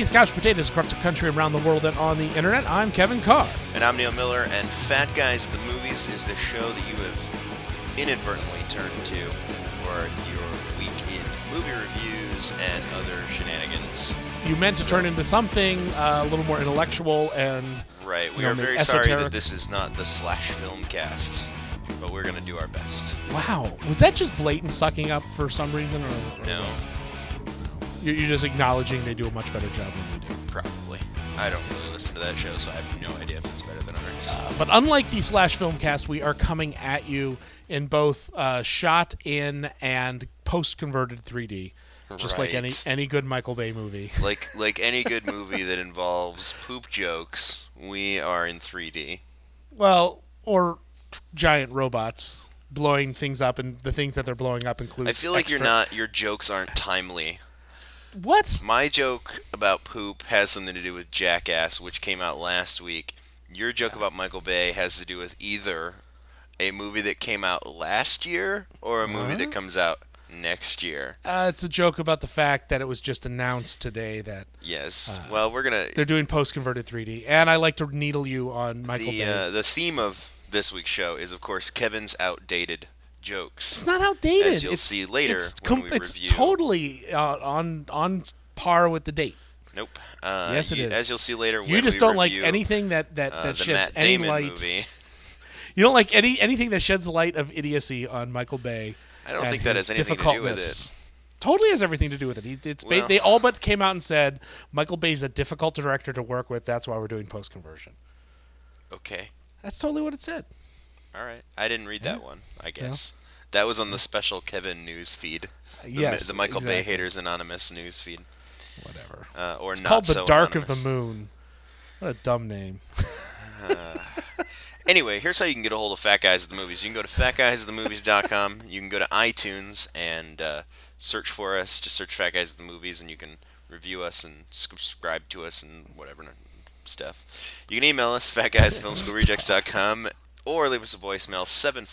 podcast Couch Potatoes across the country, around the world, and on the internet. I'm Kevin Carr. And I'm Neil Miller, and Fat Guys at the Movies is the show that you have inadvertently turned to for your week in movie reviews and other shenanigans. You meant to turn into something a little more intellectual and right. We are very esoteric. sorry that this is not the Slash Film Cast, but we're going to do our best. Wow. Was that just blatant sucking up for some reason? Or No. You're just acknowledging they do a much better job than we do. Probably. I don't really listen to that show, so I have no idea if it's better than ours. But unlike the Slash Filmcast, we are coming at you in both shot in and post-converted 3D, just like any good Michael Bay movie. Like any good movie that involves poop jokes, we are in 3D. Well, or giant robots blowing things up, and the things that they're blowing up include I feel like your jokes aren't timely. What? My joke about poop has something to do with Jackass, which came out last week. Your joke about Michael Bay has to do with either a movie that came out last year or a movie that comes out next year. It's a joke about the fact that it was just announced today that... Yes. Well, we're going to... They're doing post-converted 3D, and I like to needle you on Michael Bay. The theme of this week's show is, of course, Kevin's outdated jokes. It's not outdated. As you'll see later when we it's review. Totally on par with the date. Nope. Yes, it is. As you'll see later when you just we don't like review, anything that the sheds Matt any Damon light. movie. You don't like anything that sheds light of idiocy on Michael Bay. I don't think that has anything to do with it. Totally has everything to do with it. They all but came out and said Michael Bay's a difficult director to work with. That's why we're doing post-conversion. Okay. That's totally what it said. All right. I didn't read that one, I guess. That was on the special Kevin news feed. The Michael Bay Haters Anonymous news feed. Whatever. It's not called The so Dark anonymous. of the Moon. What a dumb name. Anyway, here's how you can get a hold of Fat Guys at the Movies. You can go to fatguysatthemovies.com. You can go to iTunes and search for us. Just search Fat Guys at the Movies, and you can review us and subscribe to us and whatever stuff. You can email us, fatguysfilmschoolrejects.com, or leave us a voicemail,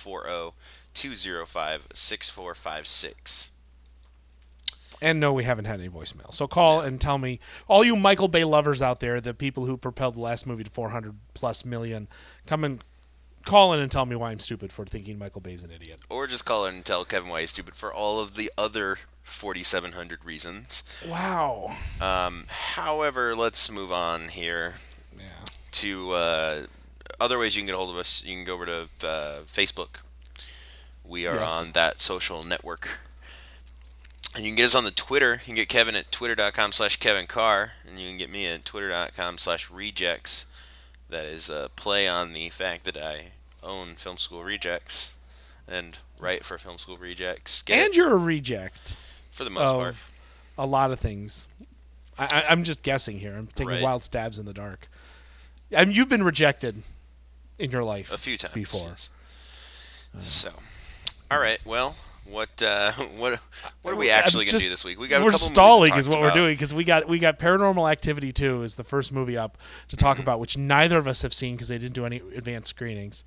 740-205-6456. And no, we haven't had any voicemail. So call and tell me, all you Michael Bay lovers out there, the people who propelled the last movie to 400+ million, come and call in and tell me why I'm stupid for thinking Michael Bay's an idiot. Or just call in and tell Kevin why he's stupid for all of the other 4,700 reasons. Wow. However, let's move on here to other ways you can get a hold of us. You can go over to Facebook. We are on that social network. And you can get us on the Twitter. You can get Kevin at twitter.com/Kevin Carr, and you can get me at twitter.com/Rejects. That is a play on the fact that I own Film School Rejects and write for Film School Rejects. You're a reject. For the most part. A lot of things. I'm just guessing here. I'm taking wild stabs in the dark. You've been rejected in your life a few times before. Yes. So, all right. Well, what are we actually going to do this week? We got we're a couple stalling movies is what we're doing because we got Paranormal Activity 2 is the first movie up to talk about, which neither of us have seen because they didn't do any advanced screenings.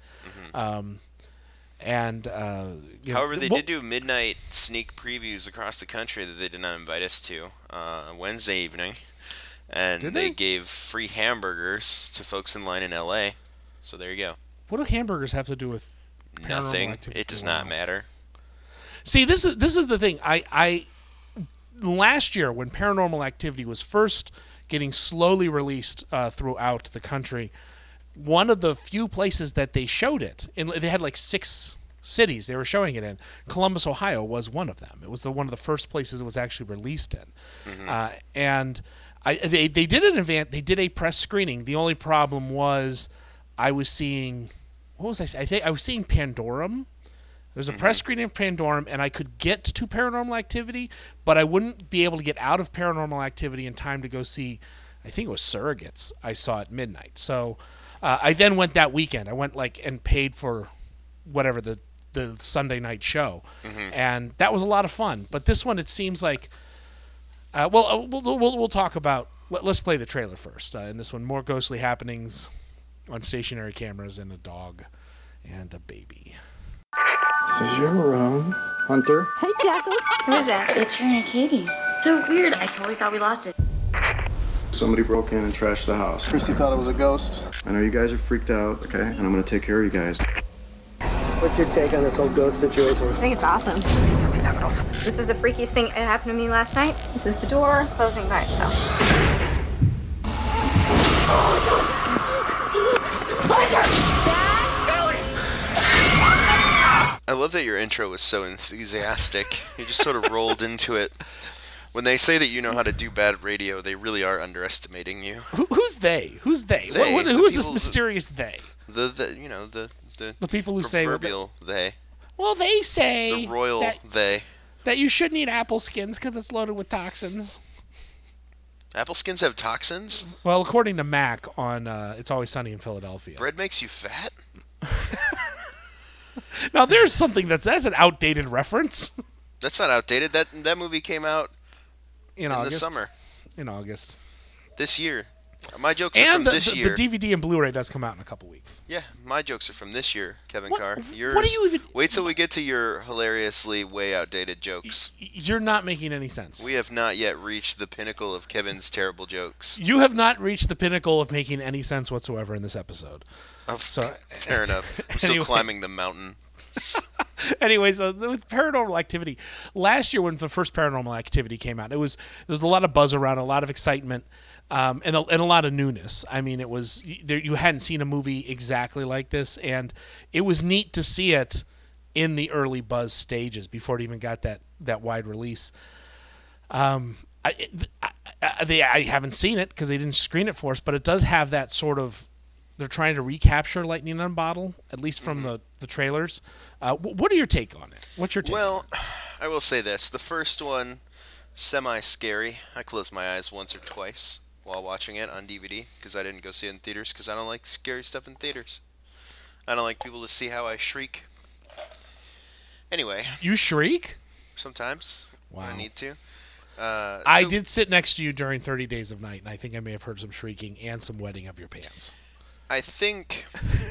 However, they did do midnight sneak previews across the country that they did not invite us to Wednesday evening, and they gave free hamburgers to folks in line in L.A. So there you go. What do hamburgers have to do with Paranormal Nothing? Activity? It does not matter. See, this is the thing. I last year when Paranormal Activity was first getting slowly released throughout the country, one of the few places that they showed it, they had like 6 cities they were showing it in. Columbus, Ohio was one of them. It was one of the first places it was actually released in. And they did an event. They did a press screening. The only problem was I was seeing, what was I saying? I think I was seeing Pandorum. There was a press screening of Pandorum, and I could get to Paranormal Activity, but I wouldn't be able to get out of Paranormal Activity in time to go see, I think it was Surrogates I saw at midnight. So I then went that weekend. I went and paid for whatever the Sunday night show, and that was a lot of fun. But this one, it seems like, we'll talk about. Let's play the trailer first. In this one, more ghostly happenings on stationary cameras and a dog and a baby. This is your room, Hunter. Hey, Jackal. Who is that? It's your Aunt Katie. So weird. I totally thought we lost it. somebody broke in and trashed the house. Christy thought it was a ghost. I know you guys are freaked out, okay? And I'm gonna take care of you guys. What's your take on this whole ghost situation? I think it's awesome. This is the freakiest thing that happened to me last night. This is the door closing by itself. I love that your intro was so enthusiastic. You just sort of rolled into it. When they say that you know how to do bad radio, they really are underestimating you. Who's they? Who's they? Who is this mysterious they? The people who say proverbial they. Well, they say the royal they. That you shouldn't eat apple skins because it's loaded with toxins. Apple skins have toxins? Well, according to Mac on It's Always Sunny in Philadelphia. Bread makes you fat? Now, there's something that's an outdated reference. That's not outdated. That movie came out in the summer. In August. This year. My jokes are from this year. And the DVD and Blu-ray does come out in a couple weeks. Yeah, my jokes are from this year, Kevin Carr. Yours, what do you even... Wait till we get to your hilariously way outdated jokes. You're not making any sense. We have not yet reached the pinnacle of Kevin's terrible jokes. You have not reached the pinnacle of making any sense whatsoever in this episode. Fair enough. I'm still climbing the mountain. Anyway, so with Paranormal Activity, last year when the first Paranormal Activity came out, there was a lot of buzz around, a lot of excitement, and a lot of newness. I mean, you hadn't seen a movie exactly like this, and it was neat to see it in the early buzz stages before it even got that wide release. I haven't seen it because they didn't screen it for us, but it does have that sort of. They're trying to recapture Lightning in a Bottle, at least from the trailers. What are your take on it? What's your take? Well, I will say this. The first one, semi-scary. I closed my eyes once or twice while watching it on DVD because I didn't go see it in theaters because I don't like scary stuff in theaters. I don't like people to see how I shriek. Anyway. You shriek? Sometimes. Wow. When I need to. I did sit next to you during 30 Days of Night, and I think I may have heard some shrieking and some wetting of your pants. I think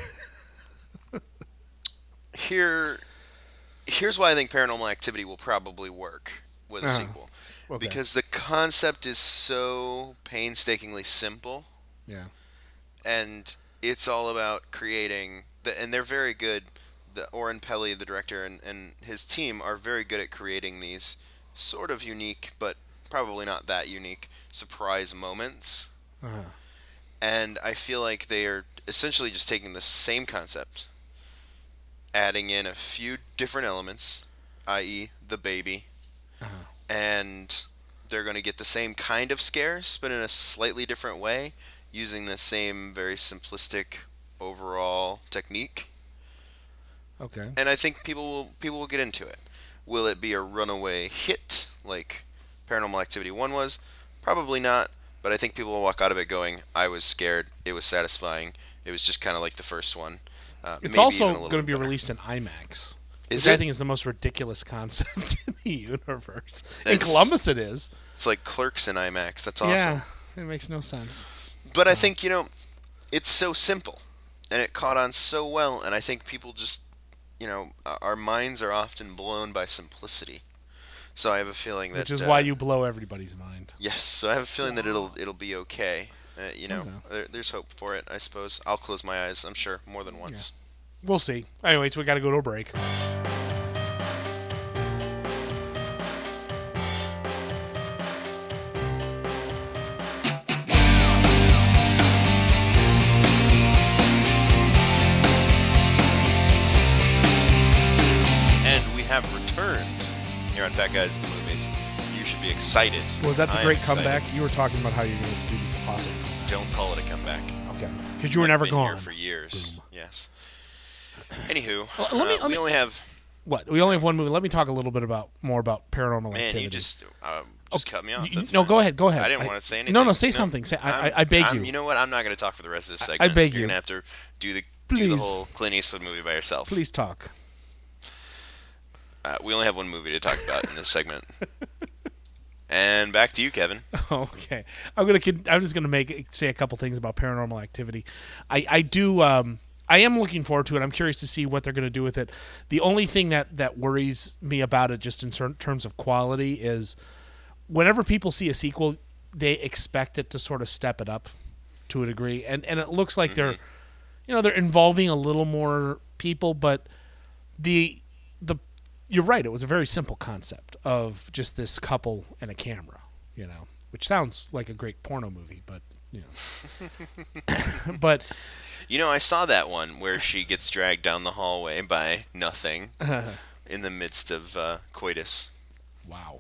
here's why I think Paranormal Activity will probably work with a sequel. Okay. Because the concept is so painstakingly simple. Yeah. And it's all about creating and they're very good. Oren Peli, the director, and his team are very good at creating these sort of unique, but probably not that unique, surprise moments. Uh-huh. And I feel like they are essentially just taking the same concept, adding in a few different elements, i.e. the baby, and they're going to get the same kind of scares, but in a slightly different way, using the same very simplistic overall technique. Okay. And I think people will get into it. Will it be a runaway hit like Paranormal Activity 1 was? Probably not. But I think people will walk out of it going, I was scared. It was satisfying. It was just kind of like the first one. It's also going to be released in IMAX. Which I think is the most ridiculous concept in the universe. In Columbus it is. It's like Clerks in IMAX. That's awesome. Yeah, it makes no sense. But I think, it's so simple. And it caught on so well. And I think people just, our minds are often blown by simplicity. So I have a feeling that... Which is why you blow everybody's mind. Yes, so I have a feeling that it'll be okay. There's hope for it, I suppose. I'll close my eyes, I'm sure, more than once. Yeah. We'll see. Anyways, we got to go to a break. And we have returned. Here on Fat Guys in the Movies. You should be excited. Was that the great comeback? You were talking about how you're going to do this impossible. Don't call it a comeback. Okay. Because you were never gone. Here for years. Boom. Yes. Anywho, we only have... What? We only have one movie. Let me talk a little bit more about Paranormal Activity. Man, you just cut me off. No, go ahead. I didn't want to say anything. No, say something. I beg you. You know what? I'm not going to talk for the rest of this segment. I beg you. You're going to have to do the whole Clint Eastwood movie by yourself. Please talk. We only have one movie to talk about in this segment. And back to you, Kevin. Okay, I'm just gonna say a couple things about Paranormal Activity. I am looking forward to it. I'm curious to see what they're gonna do with it. The only thing that worries me about it, just in terms of quality, is whenever people see a sequel, they expect it to sort of step it up to a degree, and it looks like they're involving a little more people, but the you're right, it was a very simple concept of just this couple and a camera, which sounds like a great porno movie, but but I saw that one where she gets dragged down the hallway by nothing in the midst of coitus. Wow.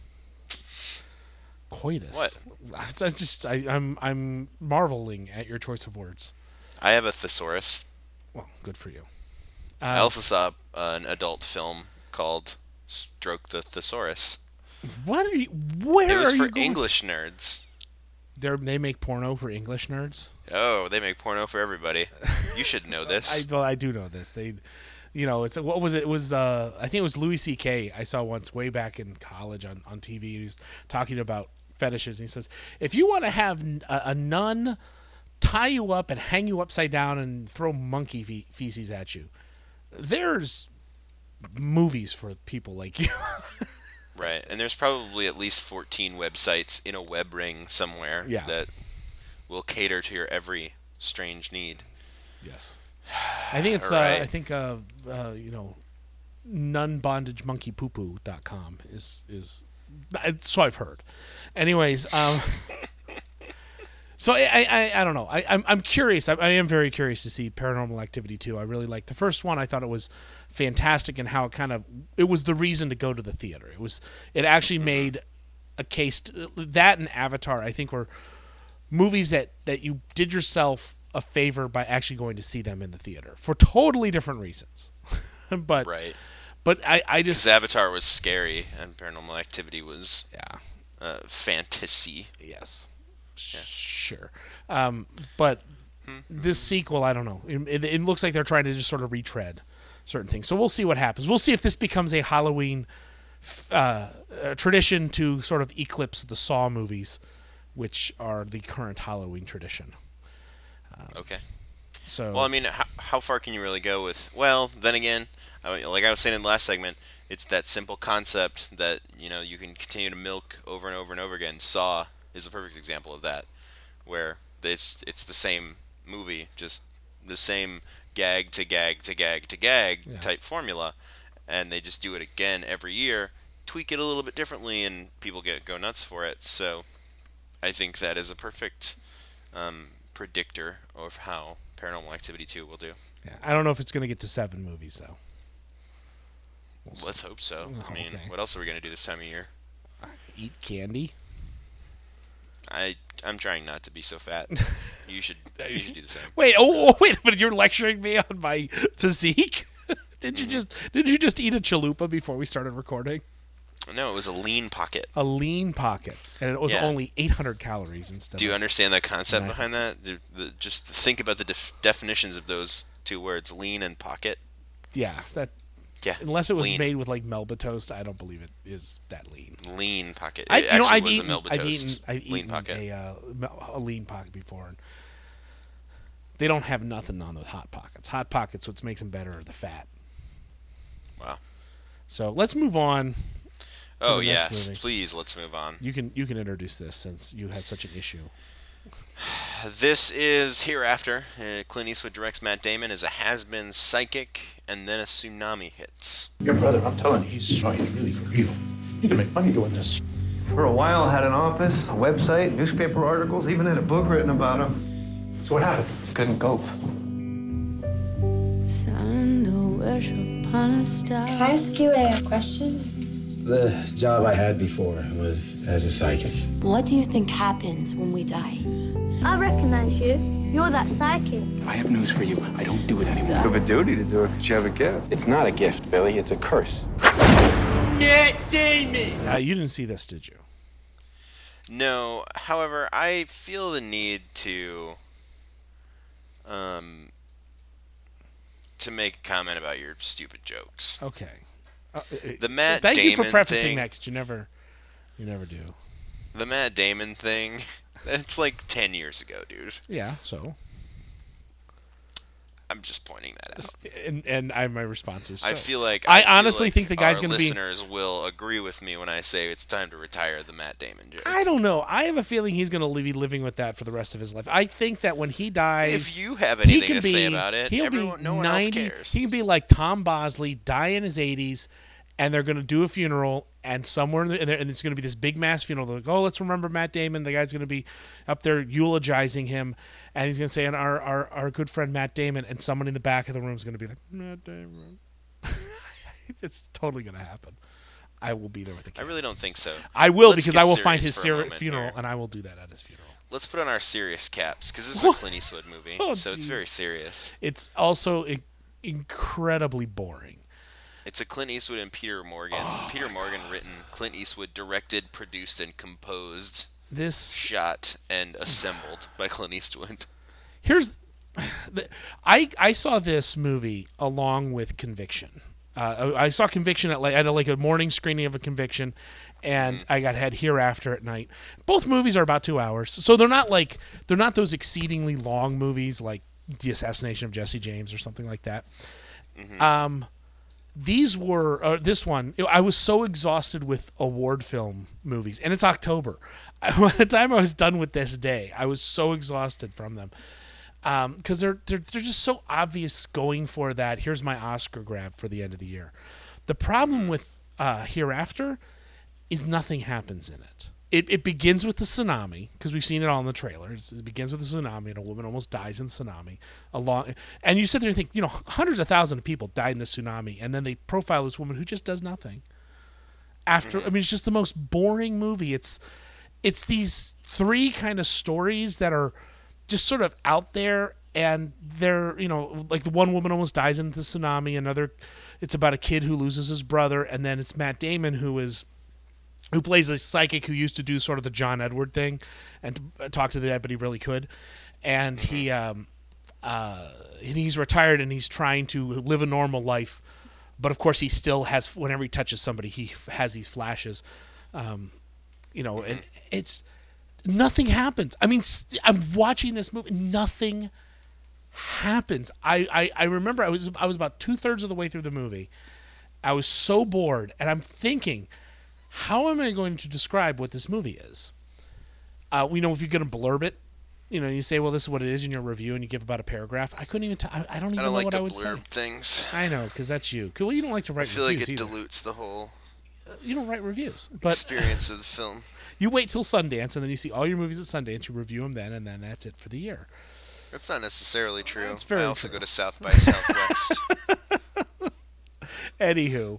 Coitus. What? I'm marveling at your choice of words. I have a thesaurus. Well, good for you. I also saw an adult film called Stroke the Thesaurus. What are you? Where it was are for you going? English nerds. They make porno for English nerds. Oh, they make porno for everybody. You should know this. I do know this. It's what was it? It was I think it was Louis C.K. I saw once way back in college on TV. He was talking about fetishes, and he says, if you want to have a nun tie you up and hang you upside down and throw monkey feces at you, there's movies for people like you. Right, and there's probably at least 14 websites in a web ring somewhere that will cater to your every strange need. Yes, I think it's right. nunbondagemonkeypoopoo.com is so I've heard. Anyways, so I don't know. I'm curious. I am very curious to see Paranormal Activity 2. I really liked the first one. I thought it was fantastic in how it was the reason to go to the theater. It actually made a case that and Avatar, I think, were movies that you did yourself a favor by actually going to see them in the theater for totally different reasons. But right. But I just, 'cause Avatar was scary and Paranormal Activity was fantasy. Yes. Yeah. Sure. But this sequel, I don't know. It looks like they're trying to just sort of retread certain things. So we'll see what happens. We'll see if this becomes a Halloween tradition to sort of eclipse the Saw movies, which are the current Halloween tradition. Okay. So. Well, I mean, how far can you really go with? Well, then again, like I was saying in the last segment, it's that simple concept that you can continue to milk over and over and over again. Saw is a perfect example of that, where it's the same movie, just the same gag to gag to gag to gag type formula, and they just do it again every year, tweak it a little bit differently, and people go nuts for it. So I think that is a perfect predictor of how Paranormal Activity 2 will do. Yeah, I don't know if it's going to get to 7 movies, though. Let's hope so. I mean, what else are we going to do this time of year? Eat candy. I'm trying not to be so fat. You should do the same. Wait, but you're lecturing me on my physique? Did you just eat a chalupa before we started recording? No, it was a lean pocket. A lean pocket, and it was only 800 calories instead. Do you understand the concept behind that? Just think about the definitions of those two words, lean and pocket. Yeah, that. Yeah, unless it was lean. made with like Melba toast, I don't believe it is that lean. Lean pocket. I've eaten lean pocket. A lean pocket before, and they don't have nothing on the Hot Pockets. Hot Pockets, what makes them better are the fat. Wow. So let's move on. Oh yes, please let's move on. You can introduce this since you had such an issue. This is Hereafter. Clint Eastwood directs Matt Damon as a has-been psychic, and then a tsunami hits. Your brother, I'm telling you, he's really for real. You can make money doing this. For a while, had an office, a website, newspaper articles, even had a book written about him. So what happened? Couldn't cope. Can I ask you a question? The job I had before was as a psychic. What do you think happens when we die? I recognize you. You're that psychic. I have news for you. I don't do it anymore. You have a duty to do it because you have a gift. It's not a gift, Billy. It's a curse. Matt Damon! You didn't see this, did you? No. However, I feel the need to make a comment about your stupid jokes. Okay. The Matt Thank Damon you for prefacing thing, that, because you never do. The Matt Damon thing, it's like 10 years ago, dude. Yeah, so? I'm just pointing that out. And my response is. I feel like I honestly think the guy's going to be. Listeners will agree with me when I say it's time to retire the Matt Damon joke. I don't know. I have a feeling he's going to be living with that for the rest of his life. I think that when he dies, if you have anything to say about it, no one else cares. He can be like Tom Bosley, die in his 80s, and they're going to do a funeral, and somewhere and it's going to be this big mass funeral. They're like, oh, let's remember Matt Damon. The guy's going to be up there eulogizing him, and he's going to say, and our good friend Matt Damon, and someone in the back of the room is going to be like, Matt Damon. It's totally going to happen. I will be there with the camera. I really don't think so. I will, because I will find his funeral, and I will do that at his funeral. Let's put on our serious caps, because this is a Clint Eastwood movie, so it's very serious. It's also incredibly boring. It's a Clint Eastwood and Peter Morgan. Peter Morgan written, Clint Eastwood directed, produced, and composed. Shot and assembled by Clint Eastwood. I saw this movie along with Conviction. I saw Conviction at a morning screening of a Conviction, and I had Hereafter at night. Both movies are about 2 hours, so they're not those exceedingly long movies like The Assassination of Jesse James or something like that. Mm-hmm. This one, I was so exhausted with award film movies, and it's October. By the time I was done with this day, I was so exhausted from them. Because they're just so obvious going for that. Here's my Oscar grab for the end of the year. The problem with Hereafter is nothing happens in it. It begins with the tsunami, because we've seen it all in the trailer. It begins with the tsunami, and a woman almost dies in the tsunami. And you sit there and think, hundreds of thousands of people died in the tsunami, and then they profile this woman who just does nothing. It's just the most boring movie. It's these three kind of stories that are just sort of out there, and they're, like the one woman almost dies in the tsunami. Another, it's about a kid who loses his brother, and then it's Matt Damon who plays a psychic who used to do sort of the John Edward thing and talk to the dead, but he really could. And he's retired, and he's trying to live a normal life, but of course he still has, whenever he touches somebody, he has these flashes, and it's. Nothing happens. I'm watching this movie. Nothing happens. I remember I was about 2/3 of the way through the movie. I was so bored, and I'm thinking, how am I going to describe what this movie is? If you're going to blurb it, you say, well, this is what it is in your review, and you give about a paragraph. I couldn't even. I don't even know what I would say. I don't like to blurb things. I know, because that's you. Well, you don't like to write reviews. I feel like it either. dilutes the whole. You don't write reviews, but experience of the film. You wait till Sundance, and then you see all your movies at Sundance. You review them then, and then that's it for the year. That's not necessarily true. That's very I also true. go to South by Southwest. Anywho,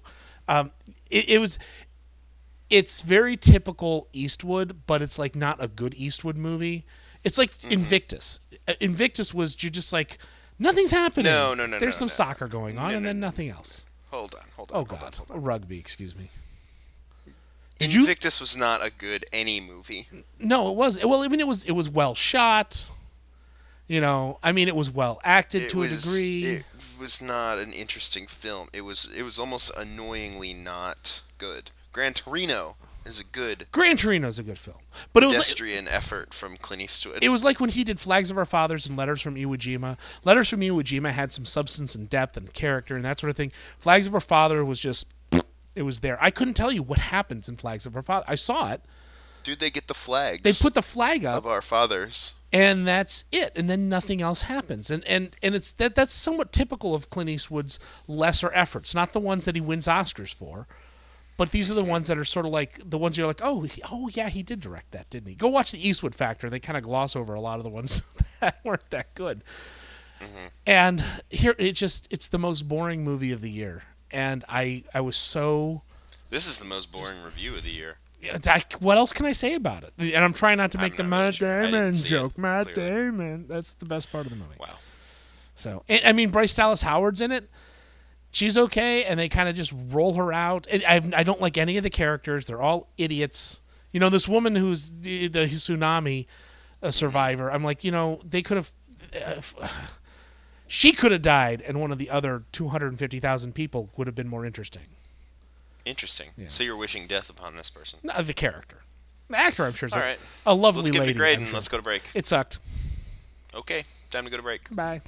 it's very typical Eastwood, but it's like not a good Eastwood movie. It's like Invictus. Invictus was you're just like nothing's happening. No. There's some soccer going on, and then nothing else. Hold on. Oh God, rugby. Excuse me. Invictus was not a good any movie. No, it was. Well, it was well shot. It was well acted to a degree. It was not an interesting film. It was almost annoyingly not good. Gran Torino is a good. Gran Torino's a good film, but it was pedestrian effort from Clint Eastwood. It was like when he did Flags of Our Fathers and Letters from Iwo Jima. Letters from Iwo Jima had some substance and depth and character and that sort of thing. Flags of Our Father was just. It was there. I couldn't tell you what happens in Flags of Our Father. I saw it. Dude, they get the flags. They put the flag up of our fathers, and that's it. And then nothing else happens. And it's that's somewhat typical of Clint Eastwood's lesser efforts. Not the ones that he wins Oscars for, but these are the ones that are sort of like the ones you're like, oh yeah, he did direct that, didn't he? Go watch the Eastwood Factor. They kind of gloss over a lot of the ones that weren't that good. Mm-hmm. And here it's the most boring movie of the year. And I was so. This is the most boring review of the year. What else can I say about it? And I'm trying not to make the Matt Damon joke. Matt Damon. That's the best part of the movie. Wow. So, Bryce Dallas Howard's in it. She's okay, and they kind of just roll her out. I don't like any of the characters. They're all idiots. This woman who's the tsunami survivor. I'm like, they could have. She could have died, and one of the other 250,000 people would have been more interesting. Interesting. Yeah. So you're wishing death upon this person? No, the character. The actor, I'm sure, is all right. A lovely lady. Let's give it a grade and let's go to break. It sucked. Okay. Time to go to break. Bye.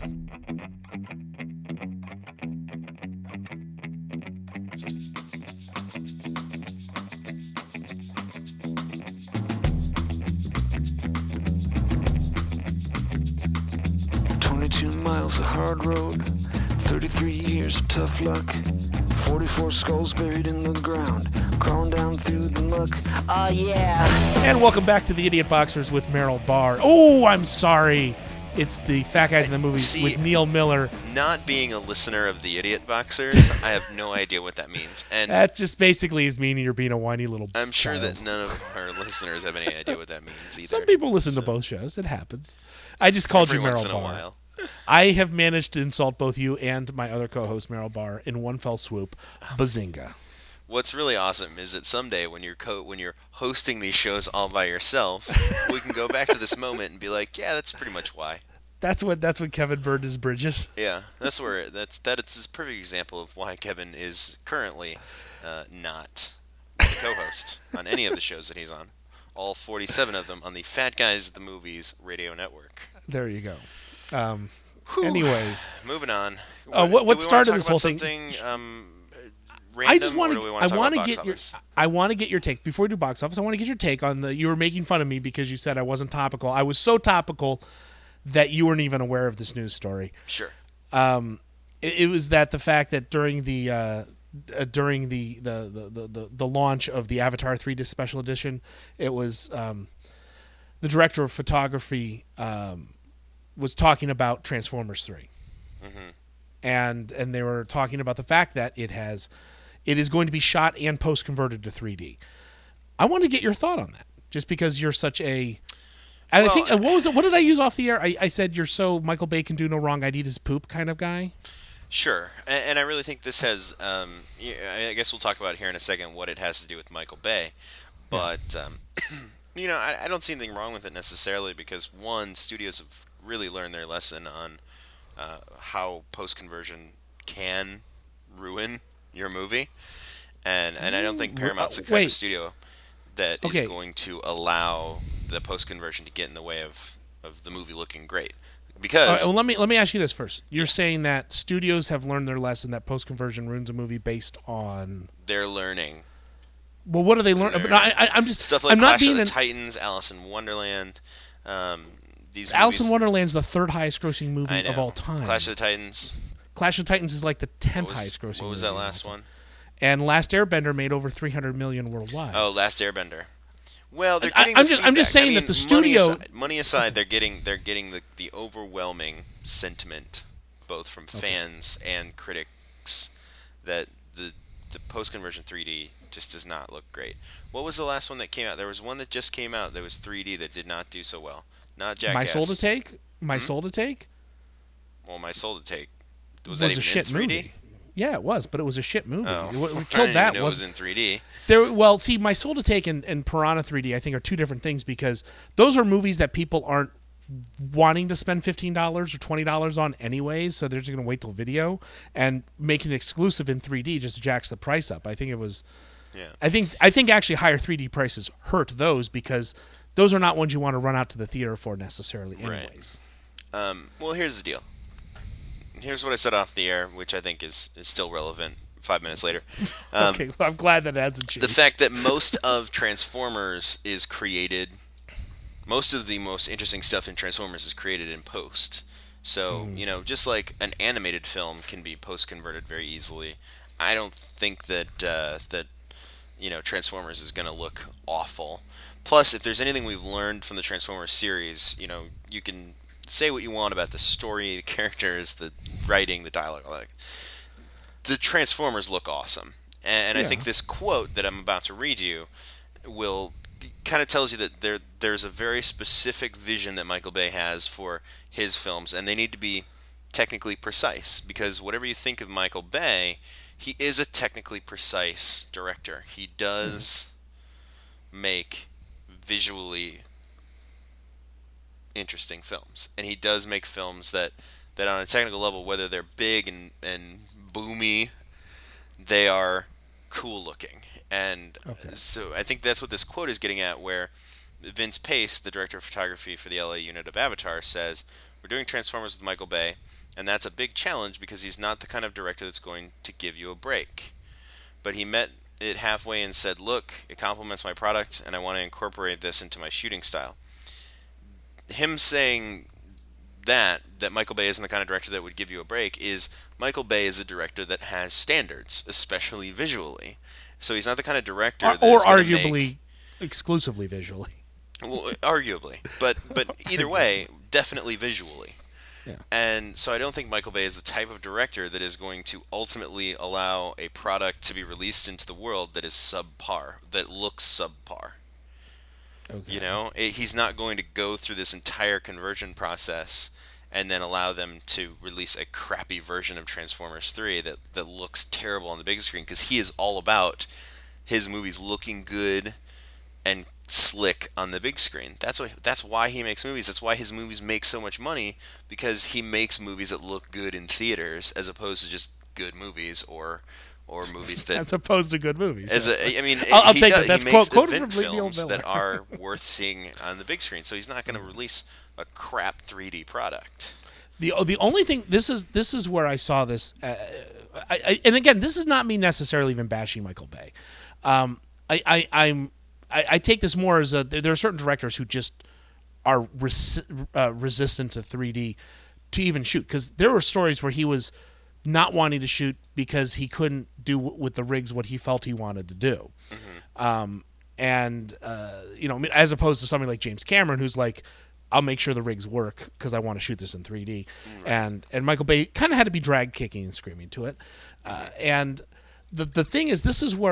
Miles of hard road, 33 years of tough luck, 44 skulls buried in the ground, crawling down through the muck. Oh yeah. And welcome back to the Idiot Boxers with Meryl Barr. Oh, I'm sorry. It's the Fat Guys in the Movies with Neil Miller. Not being a listener of the Idiot Boxers, I have no idea what that means. And that just basically is meaning you're being a whiny little I'm sure child. that none of our listeners have any idea what that means either. Some people listen to both shows. It happens. I just called you Meryl once in Barr. a while. I have managed to insult both you and my other co-host, Meryl Barr, in one fell swoop. Bazinga. What's really awesome is that someday when you're hosting these shows all by yourself, we can go back to this moment and be like, yeah, that's pretty much why. That's when Kevin burned his bridges. Yeah, that's it's a perfect example of why Kevin is currently not the co-host on any of the shows that he's on. All 47 of them on the Fat Guys at the Movies radio network. There you go. Anyways, moving on. What started this whole thing? Random, I just want to. I want to get your. I want to get your take before we do box office. I want to get your take on the. You were making fun of me because you said I wasn't topical. I was so topical that you weren't even aware of this news story. Sure. It was that the fact that during the launch of the Avatar 3D Special Edition, it was the director of photography was talking about Transformers 3. Mm-hmm. And they were talking about the fact that it is going to be shot and post converted to 3D. I want to get your thought on that, just because you're such a. I think what did I use off the air? I said you're so Michael Bay can do no wrong. I'd eat his poop kind of guy. Sure, and I really think this has. I guess we'll talk about here in a second what it has to do with Michael Bay, but I don't see anything wrong with it necessarily because one, studios have really learned their lesson on how post-conversion can ruin your movie, and I don't think Paramount's the kind of studio that is going to allow the post-conversion to get in the way of the movie looking great. Because let me ask you this first. You're saying that studios have learned their lesson that post-conversion ruins a movie based on they're learning. Well, what do they learn? I'm just stuff like I'm not Clash being of the Titans, Alice in Wonderland. These Alice movies, in Wonderland is the third highest grossing movie of all time. Clash of the Titans. Clash of the Titans is like the 10th highest grossing. What was that last one? And Last Airbender made over $300 million worldwide. Oh, Last Airbender. Well, they're getting. I'm just saying that the studio. Money aside, they're getting the overwhelming sentiment, both from fans and critics, that the post-conversion 3D just does not look great. What was the last one that came out? There was one that just came out that was 3D that did not do so well. Not Jackass. My Soul to Take. My Soul to Take. Well, My Soul to Take was a that even shit in 3D? Movie. Yeah, it was, but it was a shit movie. Oh. We killed that. It was in 3D. Well, see, My Soul to Take and Piranha 3D, I think, are two different things because those are movies that people aren't wanting to spend $15 or $20 on anyways, so they're just going to wait till video and make it exclusive in 3D just jacks the price up. I think it was. Yeah. I think actually higher 3D prices hurt those because those are not ones you want to run out to the theater for necessarily, anyways. Right. Well, here's the deal. Here's what I said off the air, which I think is still relevant 5 minutes later. Okay, well, I'm glad that hasn't changed. The fact that most of Transformers is created, most of the most interesting stuff in Transformers is created in post. So, just like an animated film can be post-converted very easily, I don't think that Transformers is going to look awful. Plus, if there's anything we've learned from the Transformers series, you can say what you want about the story, the characters, the writing, the dialogue, all that. The Transformers look awesome. And I think this quote that I'm about to read you will kind of tells you that there's a very specific vision that Michael Bay has for his films, and they need to be technically precise, because whatever you think of Michael Bay, he is a technically precise director. He does make visually interesting films, and he does make films that on a technical level, whether they're big and boomy, they are cool looking. And so I think that's what this quote is getting at, where Vince Pace, the director of photography for the LA unit of Avatar, says, We're doing Transformers with Michael Bay, and that's a big challenge because he's not the kind of director that's going to give you a break. But he met it halfway and said, look, it complements my product, and I want to incorporate this into my shooting style. Him saying that Michael Bay isn't the kind of director that would give you a break is Michael Bay is a director that has standards, especially visually. So he's not the kind of director that or is going to arguably exclusively visually. Well, arguably, but either way, definitely visually. Yeah. And so I don't think Michael Bay is the type of director that is going to ultimately allow a product to be released into the world that is subpar, that looks subpar. Okay. You know, he's not going to go through this entire conversion process and then allow them to release a crappy version of Transformers 3 that looks terrible on the big screen, because he is all about his movies looking good and slick on the big screen. That's why he makes movies. That's why his movies make so much money, because he makes movies that look good in theaters as opposed to just good movies or movies that as opposed to good movies. I'll take that. That's he makes quoted event from Neil films Miller. that are worth seeing on the big screen. So he's not going to release a crap 3D product. The only thing, this is where I saw this, and again, this is not me necessarily even bashing Michael Bay. I take this more as there are certain directors who just are resistant to 3D to even shoot, because there were stories where he was not wanting to shoot because he couldn't do with the rigs what he felt he wanted to do. Mm-hmm. As opposed to somebody like James Cameron, who's like, I'll make sure the rigs work because I want to shoot this in 3D. Right. And Michael Bay kind of had to be drag kicking and screaming to it. And the thing is, this is where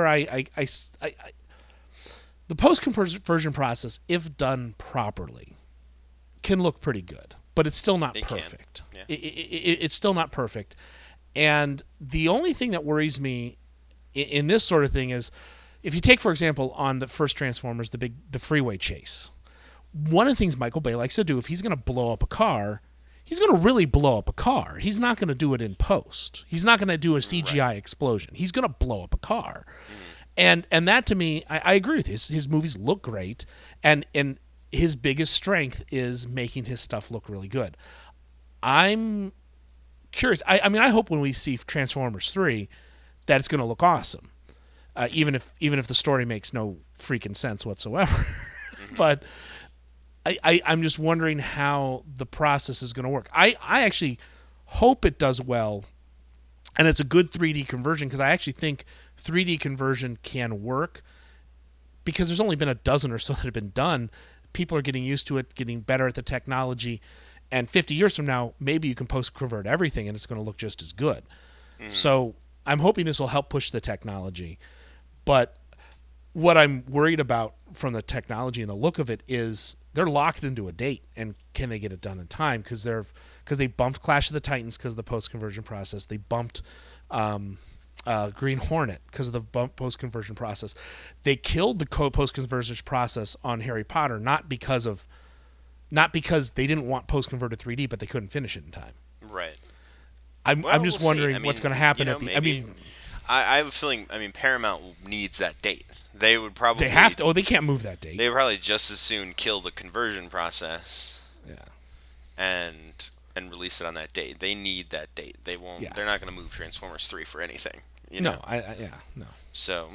the post-conversion process, if done properly, can look pretty good, but it's still not perfect. Yeah. It's still not perfect. And the only thing that worries me in this sort of thing is, if you take, for example, on the first Transformers, the freeway chase, one of the things Michael Bay likes to do, if he's going to blow up a car, he's going to really blow up a car. He's not going to do it in post. He's not going to do a CGI explosion. He's going to blow up a car. And that, to me, I agree with you. His movies look great, and his biggest strength is making his stuff look really good. I'm curious. I hope when we see Transformers 3 that it's going to look awesome, even if the story makes no freaking sense whatsoever. But I'm just wondering how the process is going to work. I actually hope it does well, and it's a good 3D conversion, because I actually think 3D conversion can work, because there's only been a dozen or so that have been done. People are getting used to it, getting better at the technology, and 50 years from now, maybe you can post-convert everything and it's going to look just as good. So I'm hoping this will help push the technology. But what I'm worried about from the technology and the look of it is they're locked into a date, and can they get it done in time? Because they bumped Clash of the Titans because of the post-conversion process. They bumped Green Hornet because of the post-conversion process. They killed the post-conversion process on Harry Potter, not because they didn't want post-converted 3D, but they couldn't finish it in time. Right. I'm just wondering what's going to happen at the. I have a feeling. Paramount needs that date. They would probably. They have to. Oh, they can't move that date. They would probably just as soon kill the conversion process. Yeah. And release it on that date. They need that date. They won't. Yeah. They're not going to move Transformers 3 for anything. No. No. So.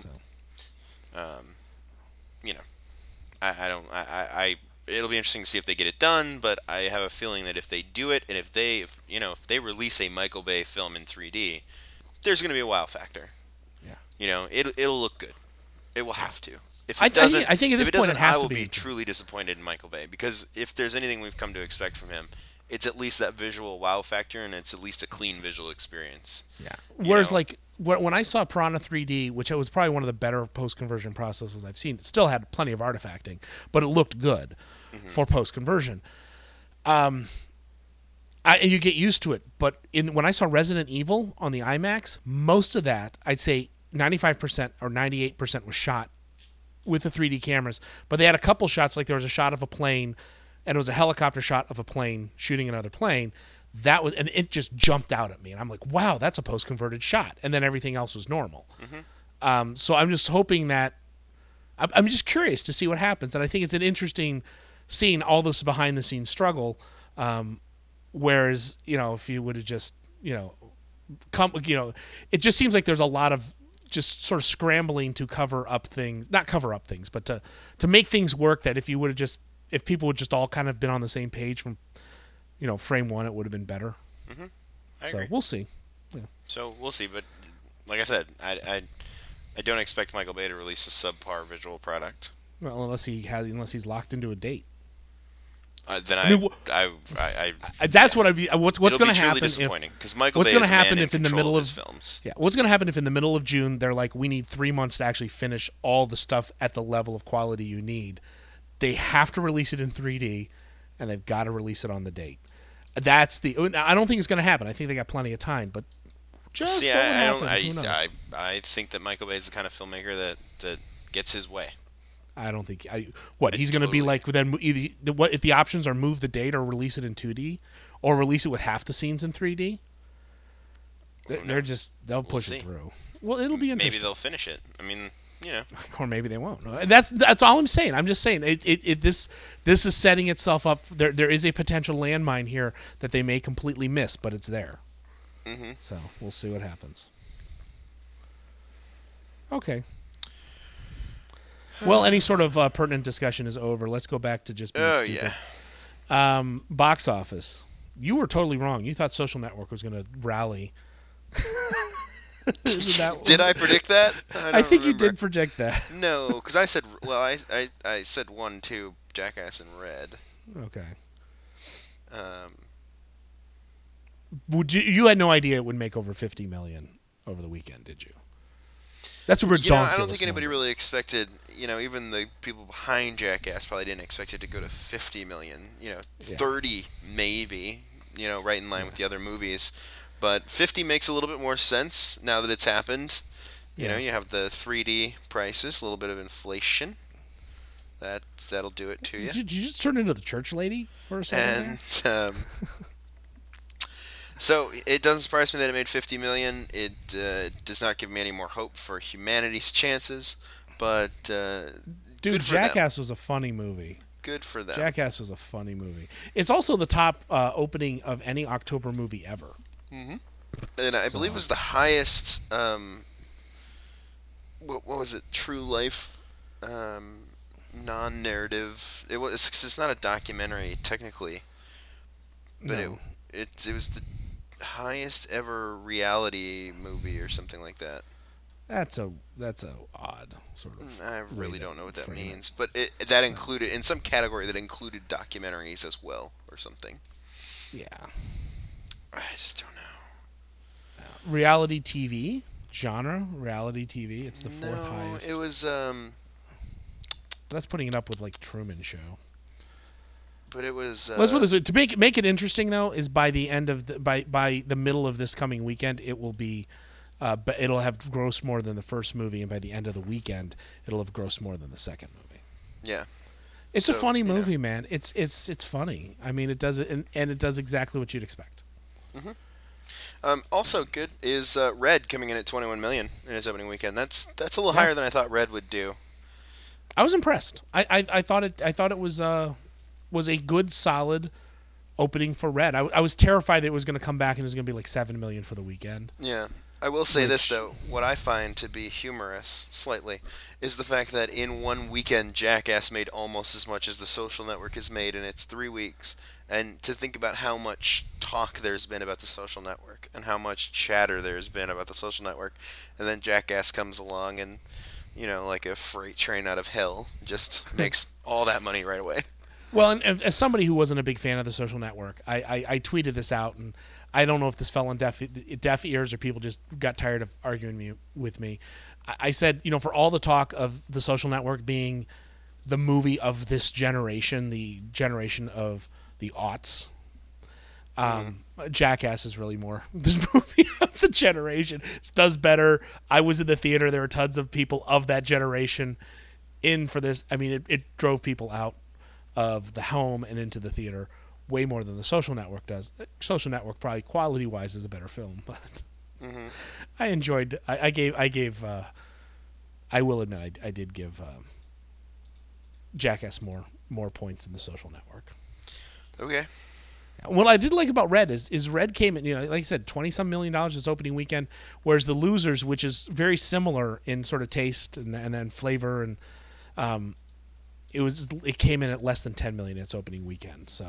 I don't. It'll be interesting to see if they get it done, but I have a feeling that if they do it, and if they release a Michael Bay film in 3D, there's going to be a wow factor. Yeah. It'll look good. It will have to. If it doesn't, I think at this point it has to be. I will be truly disappointed in Michael Bay, because if there's anything we've come to expect from him, it's at least that visual wow factor, and it's at least a clean visual experience. Yeah. Whereas, when I saw Piranha 3D, which was probably one of the better post-conversion processes I've seen, it still had plenty of artifacting, but it looked good for post-conversion. You get used to it, but when I saw Resident Evil on the IMAX, most of that, I'd say 95% or 98% was shot with the 3D cameras, but they had a couple shots, like there was a shot of a plane, and it was a helicopter shot of a plane shooting another plane. And it just jumped out at me, and I'm like, wow, that's a post-converted shot. And then everything else was normal. So I'm just hoping that, I'm just curious to see what happens. And I think it's an interesting seeing all this behind-the-scenes struggle Whereas, if you would have just, it just seems like there's a lot of just sort of scrambling to cover up things, not cover up things, but to make things work that if people would just all kind of been on the same page from, frame one, it would have been better. Mm-hmm. So agree. we'll see. Yeah. So we'll see, but like I said, I don't expect Michael Bay to release a subpar visual product. Well, unless he's locked into a date. Then that's what what's going to happen disappointing because Michael what's Bay going is to happen if in the middle of films. Yeah, what's going to happen if in the middle of June they're like, we need 3 months to actually finish all the stuff at the level of quality you need. They have to release it in 3D, and they've got to release it on the date. I don't think it's going to happen. I think they got plenty of time, but just I think that Michael Bay is the kind of filmmaker that gets his way. I don't think he's going to be like then if the options are move the date or release it in 2D or release it with half the scenes in 3D. They'll push it through. Well, it'll be interesting. Maybe they'll finish it. I mean, or maybe they won't. That's all I'm saying. I'm just saying this is setting itself up. There is a potential landmine here that they may completely miss, but it's there. Mm-hmm. So we'll see what happens. Okay. Well, any sort of pertinent discussion is over. Let's go back to just being stupid. Yeah. Box office. You were totally wrong. You thought Social Network was going to rally. Did I predict that? I think you did predict that. No, because I said, I said 1, 2, Jackass, and Red. Okay. You had no idea it would make over $50 million over the weekend, did you? That's a ridiculous. I don't think anybody really expected. Even the people behind Jackass probably didn't expect it to go to 50 million. 30 maybe. Right in line with the other movies. But 50 makes a little bit more sense now that it's happened. You have the 3D prices, a little bit of inflation. That'll do it to you. Did you just turn into the church lady for a second? And so it doesn't surprise me that it made 50 million. It does not give me any more hope for humanity's chances. But dude, Jackass was a funny movie. Good for them. Jackass was a funny movie. It's also the top opening of any October movie ever. Mm-hmm. And I believe it was the highest. What was it? True life, non-narrative. It's not a documentary technically, but it was the highest ever reality movie or something like that. That's a odd sort of. I really don't know what that means, but that included in some category that included documentaries as well or something. Yeah. I just don't know. Reality TV genre, reality TV. It's the fourth highest. It was. That's putting it up with like Truman Show. But it was. Let's put this way. To make it interesting though is by the end of by the middle of this coming weekend it will be. But it'll have grossed more than the first movie, and by the end of the weekend, it'll have grossed more than the second movie. Yeah, it's a funny movie, man. It's funny. I mean, it does it, and it does exactly what you'd expect. Mm-hmm. Also, good is Red coming in at 21 million in its opening weekend. That's a little higher than I thought Red would do. I was impressed. I thought it was a good, solid opening for Red. I was terrified that it was going to come back and it was going to be like 7 million for the weekend. Yeah. I will say this, though. What I find to be humorous, slightly, is the fact that in one weekend, Jackass made almost as much as The Social Network has made in its 3 weeks. And to think about how much talk there's been about The Social Network and how much chatter there's been about The Social Network. And then Jackass comes along and, like a freight train out of hell, just makes all that money right away. Well, and as somebody who wasn't a big fan of The Social Network, I tweeted this out, and I don't know if this fell on deaf ears or people just got tired of arguing with me. I said, for all the talk of The Social Network being the movie of this generation, the generation of the aughts, Jackass is really more the movie of the generation. It does better. I was in the theater. There were tons of people of that generation in for this. I mean, it drove people out of the home and into the theater way more than The Social Network does. Social Network probably quality-wise is a better film, but I enjoyed. I will admit I did give Jackass more points than The Social Network. Okay. What I did like about Red is Red came in, like I said, $20-some million this opening weekend, whereas The Losers, which is very similar in sort of taste and then flavor, and it came in at less than $10 million its opening weekend. So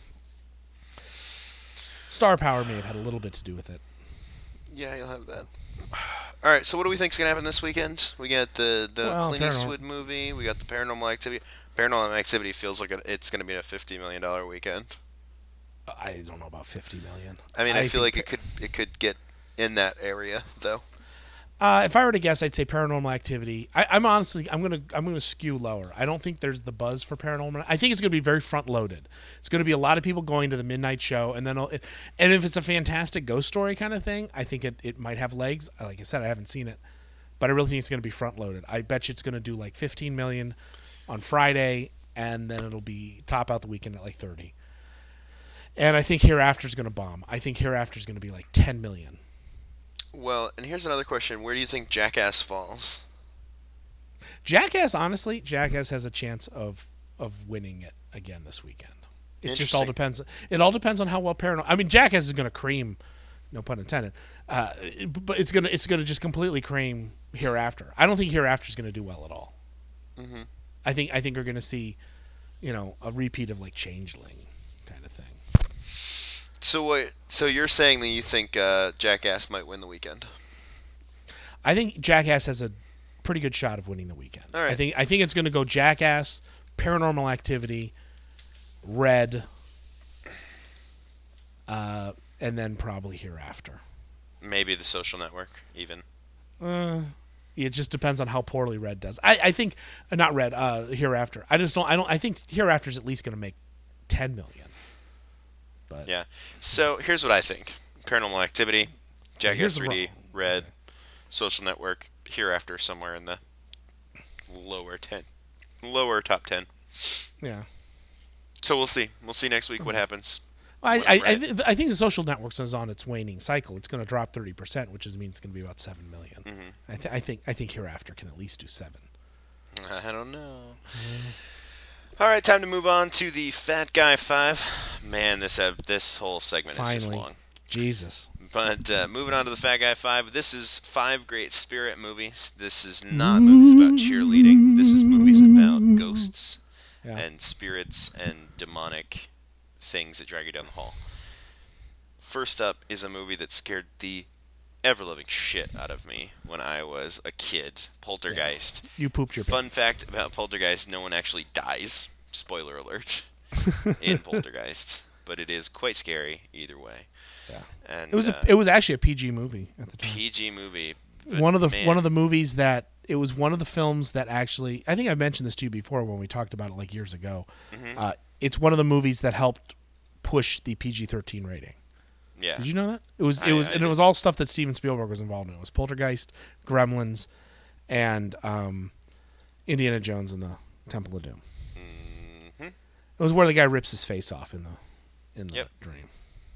star power may have had a little bit to do with it. Yeah, you'll have that. All right, so what do we think's gonna happen this weekend? We got the Clint Eastwood movie. We got the Paranormal Activity. Paranormal Activity feels like it's gonna be a $50 million weekend. I don't know about $50 million. I mean, I feel like it could get in that area though. If I were to guess, I'd say Paranormal Activity. I'm gonna skew lower. I don't think there's the buzz for Paranormal. I think it's gonna be very front loaded. It's gonna be a lot of people going to the midnight show, and if it's a fantastic ghost story kind of thing, I think it might have legs. Like I said, I haven't seen it, but I really think it's gonna be front loaded. I bet you it's gonna do like 15 million on Friday, and then it'll be top out the weekend at like 30. And I think Hereafter is gonna bomb. I think Hereafter is gonna be like 10 million. Well, and here's another question. Where do you think Jackass falls? Jackass has a chance of winning it again this weekend. It just all depends. It all depends on how well Paranormal. I mean, Jackass is going to cream, no pun intended. But it's gonna just completely cream Hereafter. I don't think Hereafter is going to do well at all. Mm-hmm. I think we're going to see, a repeat of like Changeling kind of thing. So you're saying that you think Jackass might win the weekend? I think Jackass has a pretty good shot of winning the weekend. All right. I think it's going to go Jackass, Paranormal Activity, Red, and then probably Hereafter. Maybe The Social Network, even. It just depends on how poorly Red does. I think not Red. Hereafter. I think Hereafter is at least going to make 10 million. But yeah. So here's what I think: Paranormal Activity, Jackass 3D, Red, Social Network, Hereafter somewhere in the lower top 10. Yeah. So we'll see. We'll see next week what happens. I think the Social Network is on its waning cycle. It's going to drop 30%, which means it's going to be about 7 million. Mm-hmm. I think Hereafter can at least do 7. I don't know. All right, time to move on to the Fat Guy 5. Man, this whole segment is just long. Jesus. But moving on to the Fat Guy 5. This is 5 great spirit movies. This is not movies about cheerleading. This is movies about ghosts and spirits and demonic things that drag you down the hall. First up is a movie that scared the ever-loving shit out of me when I was a kid. Poltergeist. Yeah. You pooped your pants. Fun fact about Poltergeist, no one actually dies. Spoiler alert. In Poltergeist. But it is quite scary either way. Yeah. And it was actually a PG movie at the time. PG movie. One of the movies that it was one of the films that actually, I think I mentioned this to you before when we talked about it like years ago. Mm-hmm. It's one of the movies that helped push the PG-13 rating. Yeah. Did you know that? It was all stuff that Steven Spielberg was involved in. It was Poltergeist, Gremlins, and Indiana Jones and the Temple of Doom. Mm-hmm. It was where the guy rips his face off in the dream.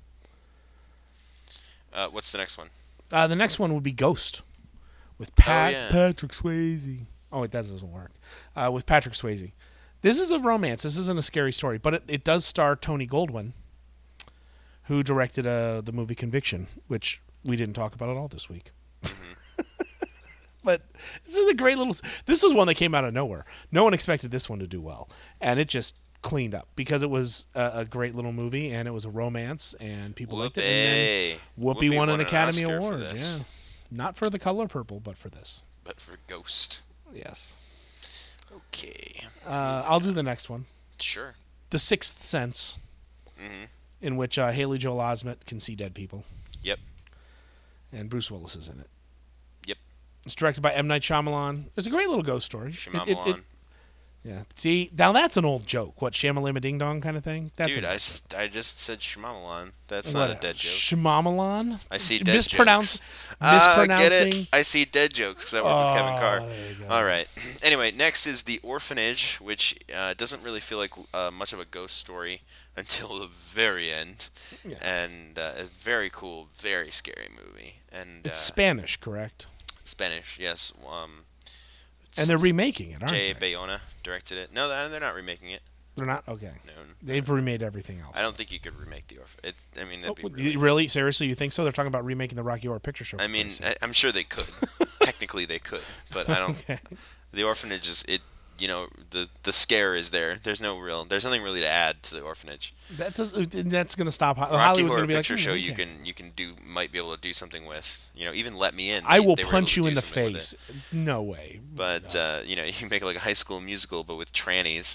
What's the next one? The next one would be Ghost with Patrick Swayze. Oh, wait, that doesn't work. With Patrick Swayze. This is a romance. This isn't a scary story, but it does star Tony Goldwyn, who directed the movie Conviction, which we didn't talk about at all this week. Mm-hmm. But this is a great little... This was one that came out of nowhere. No one expected this one to do well, and it just cleaned up because it was a great little movie, and it was a romance, and people liked it. And then Whoopi won an Academy Award. Yeah, not for The Color Purple, but for this. But for Ghost. Yes. Okay. I'll do the next one. Sure. The Sixth Sense, mm-hmm. in which Haley Joel Osment can see dead people. Yep. And Bruce Willis is in it. Yep. It's directed by M. Night Shyamalan. It's a great little ghost story. Shyamalan. Yeah. See, now that's an old joke. What, Shamalama Ding Dong kind of thing? That's Dude, I just said Shyamalan. That's not a dead joke. Shyamalan? I see dead jokes. Mispronouncing. Get it? I see dead jokes because I work with Kevin Carr. There you go. All right. Anyway, next is The Orphanage, which doesn't really feel like much of a ghost story until the very end. Yeah. And it's very cool, very scary movie. And it's Spanish, correct? Spanish, yes. And they're remaking it, aren't Jay they? Bayona directed it. No, they're not remaking it. They're not? Okay. No. They've remade everything else. I don't think you could remake The Orphanage. I mean, that'd be really? Seriously? You think so? They're talking about remaking the Rocky Horror Picture Show. I mean, I'm sure they could. Technically, they could, but I don't. Okay. The Orphanage is it. You know, the scare is there. There's nothing really to add to The Orphanage. That's going to stop. Rocky Hollywood's Horror going to be Picture like, Show might be able to do something with. You know, even Let Me In. I will they were punch able you to in do the something with face. it. No way. But you know, you can make like a High School Musical, but with trannies.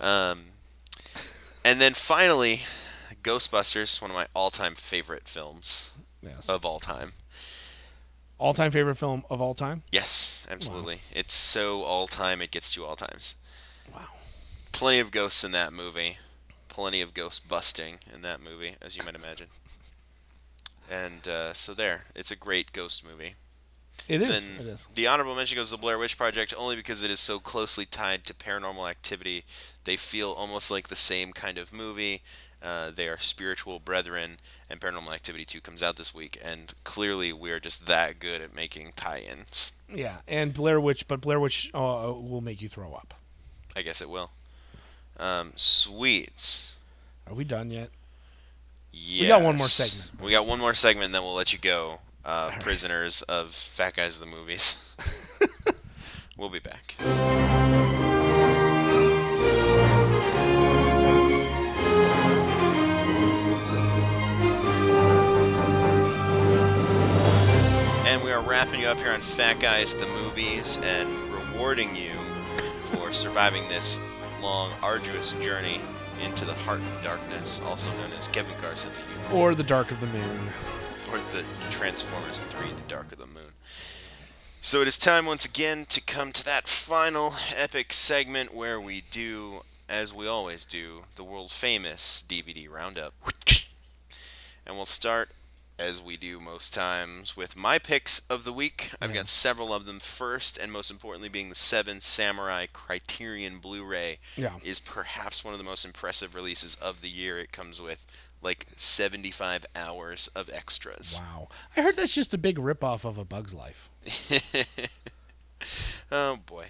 And then finally, Ghostbusters, one of my all-time favorite films of all time. All-time favorite film of all time? Yes, absolutely. Wow. It's so all-time, it gets you all times. Wow. Plenty of ghosts in that movie. Plenty of ghost busting in that movie, as you might imagine. And so there. It's a great ghost movie. It is. Then it is. The honorable mention goes to the Blair Witch Project only because it is so closely tied to Paranormal Activity. They feel almost like the same kind of movie. They are spiritual brethren, and Paranormal Activity 2 comes out this week, and clearly we are just that good at making tie-ins. Yeah, and Blair Witch will make you throw up. I guess it will. Sweets. Are we done yet? Yes. We got one more segment. We got one more segment, and then we'll let you go. Prisoners of Fat Guys of the Movies. We'll be back. And we are wrapping you up here on Fat Guys the Movies and rewarding you for surviving this long, arduous journey into the heart of darkness, also known as Kevin Carr's Sense of Humor. Or the Dark of the Moon. Or the Transformers 3, The Dark of the Moon. So it is time once again to come to that final epic segment where we do, as we always do, the world-famous DVD Roundup. And we'll start, as we do most times, with my picks of the week. I've got several of them. First, and most importantly, being the Seven Samurai Criterion Blu-ray is perhaps one of the most impressive releases of the year. It comes with like 75 hours of extras. Wow. I heard that's just a big ripoff of A Bug's Life. Oh, boy.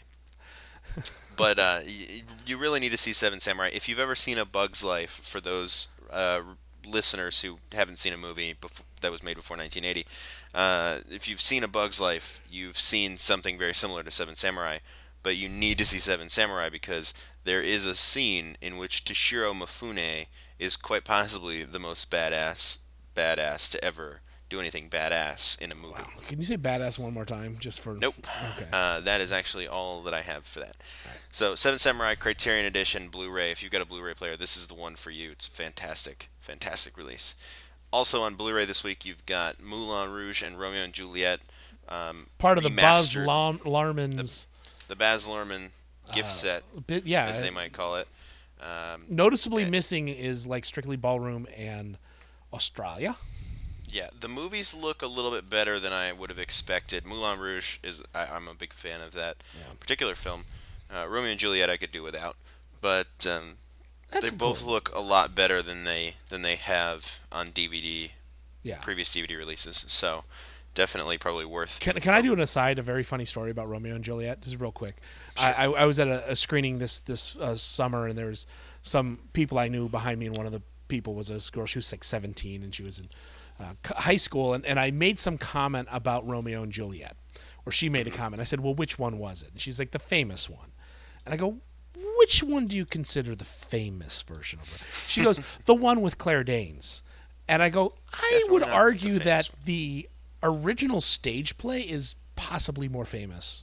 But you really need to see Seven Samurai. If you've ever seen A Bug's Life, for those listeners who haven't seen a movie that was made before 1980, if you've seen A Bug's Life, you've seen something very similar to Seven Samurai, but you need to see Seven Samurai because there is a scene in which Toshiro Mifune is quite possibly the most badass to ever do anything badass in a movie. Wow. Can you say badass one more time, just for? Nope. Okay. That is actually all that I have for that. Right. So, Seven Samurai Criterion Edition Blu-ray. If you've got a Blu-ray player, this is the one for you. It's a fantastic release. Also on Blu-ray this week, you've got Moulin Rouge and Romeo and Juliet. Part of the Baz Luhrmann's. The Baz Luhrmann gift set, as they might call it. Noticeably missing is like Strictly Ballroom and Australia. Yeah, the movies look a little bit better than I would have expected. Moulin Rouge I'm a big fan of that particular film. Romeo and Juliet I could do without, but they both look a lot better than they have on DVD. Yeah. Previous DVD releases. So definitely probably worth. Can I do an aside? A very funny story about Romeo and Juliet. This is real quick. Sure. I was at a screening this summer, and there was some people I knew behind me, and one of the people was a girl. She was like 17, and she was in high school, and I made some comment about Romeo and Juliet, or she made a comment. I said, well, which one was it? And she's like, the famous one. And I go, which one do you consider the famous version of it? She goes, the one with Claire Danes. And I go, I would argue that the original stage play is possibly more famous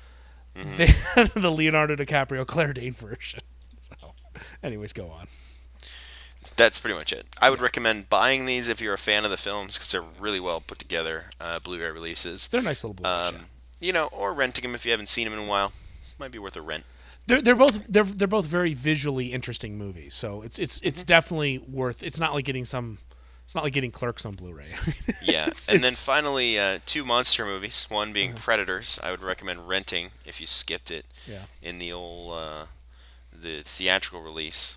than the Leonardo DiCaprio Claire Danes version. So, anyways, go on. That's pretty much it. I would recommend buying these if you're a fan of the films because they're really well put together Blu-ray releases. They're nice little Blu-rays. You know, or renting them if you haven't seen them in a while. Might be worth a rent. They're both very visually interesting movies. So it's definitely worth. It's not like getting Clerks on Blu-ray. Yeah, and then finally, two monster movies. One being Predators. I would recommend renting if you skipped it in the old the theatrical release.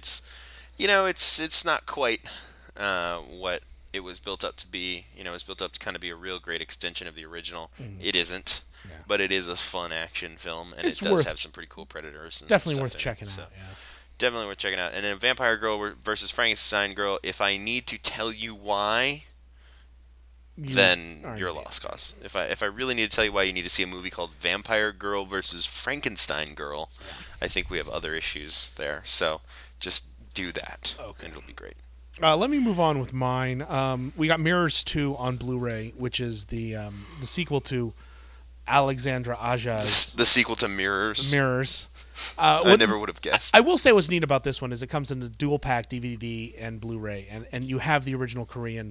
It's not quite what it was built up to be. You know, it was built up to kind of be a real great extension of the original. It isn't, but it is a fun action film, and it does have some pretty cool predators. And definitely worth checking out. Yeah. definitely worth checking out. And then Vampire Girl versus Frankenstein Girl. If I need to tell you why, then you're a lost cause. If I really need to tell you why you need to see a movie called Vampire Girl versus Frankenstein Girl, I think we have other issues there. So just do that, and it'll be great. Let me move on with mine. We got Mirrors 2 on Blu-ray, which is the sequel to Alexandra Aja's... The sequel to Mirrors. Mirrors. I never would have guessed. I will say what's neat about this one is it comes in a dual pack DVD and Blu-ray, and you have the original Korean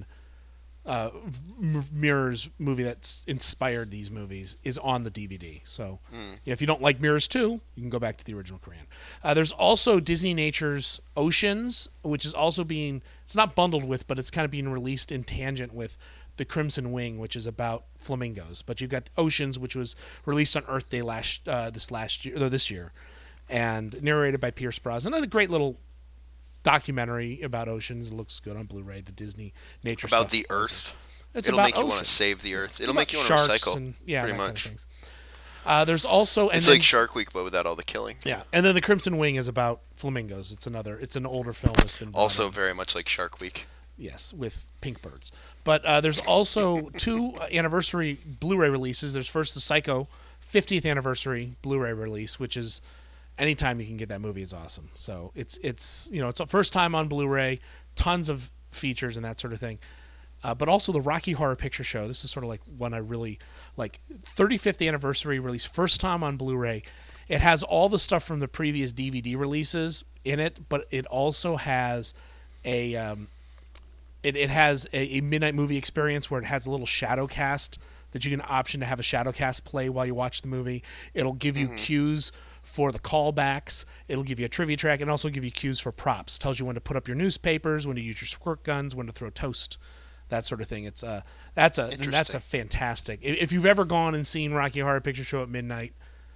Mirrors movie that's inspired these movies is on the DVD. So if you don't like Mirrors 2, you can go back to the original Korean. There's also Disney Nature's Oceans, which is also it's not bundled with, but it's kind of being released in tangent with The Crimson Wing, which is about flamingos. But you've got Oceans, which was released on Earth Day this year, and narrated by Pierce Brosnan. And a great little documentary about oceans. It looks good on Blu-ray. The Disney nature about stuff. The Earth. It'll make you want to save the Earth. It'll make you want to recycle. And, pretty much. Kind of there's also it's like Shark Week, but without all the killing. Yeah, and then The Crimson Wing is about flamingos. It's an older film that's been also very much like Shark Week. Yes, with pink birds. But there's also 2 anniversary Blu-ray releases. There's first the Psycho 50th anniversary Blu-ray release, which is anytime you can get that movie is awesome. So it's a first time on Blu-ray, tons of features and that sort of thing. But also the Rocky Horror Picture Show. This is sort of like one I really like. 35th anniversary release, first time on Blu-ray. It has all the stuff from the previous DVD releases in it, but it also has a midnight movie experience where it has a little shadow cast that you can option to have a shadow cast play while you watch the movie. It'll give you cues for the callbacks. It'll give you a trivia track and also give you cues for props. Tells you when to put up your newspapers, when to use your squirt guns, when to throw toast, that sort of thing. That's a fantastic. If you've ever gone and seen Rocky Horror Picture Show at midnight,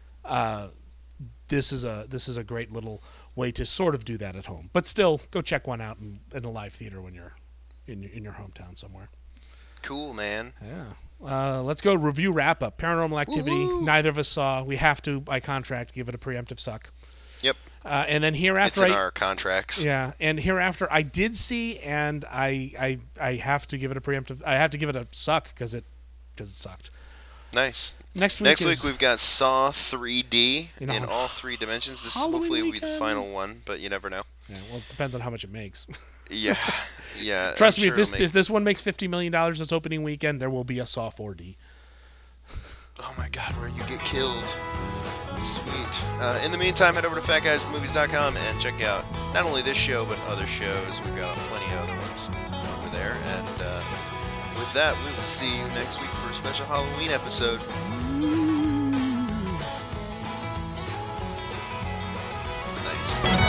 this is a great little way to sort of do that at home. But still, go check one out in a live theater when you're in your hometown somewhere. Cool, man. Yeah. Let's go review wrap up. Paranormal Activity. Woo-hoo. Neither of us saw. We have to, by contract, give it a preemptive suck. Yep. And then hereafter, it's in our contracts. Yeah, and hereafter I did see, and I have to give it a preemptive. I have to give it a suck because it sucked. Nice. Next week we've got Saw 3D in all 3 dimensions. This Halloween hopefully will be weekend. the final one, but you never know. Yeah, well, it depends on how much it makes. Yeah. Trust me, if this one makes $50 million this opening weekend, there will be a Saw 4D. Oh my God, where you get killed. Sweet. In the meantime, head over to fatguysmovies.com and check out not only this show, but other shows. We've got plenty of other ones over there. And with that, we will see you next week for a special Halloween episode. Nice.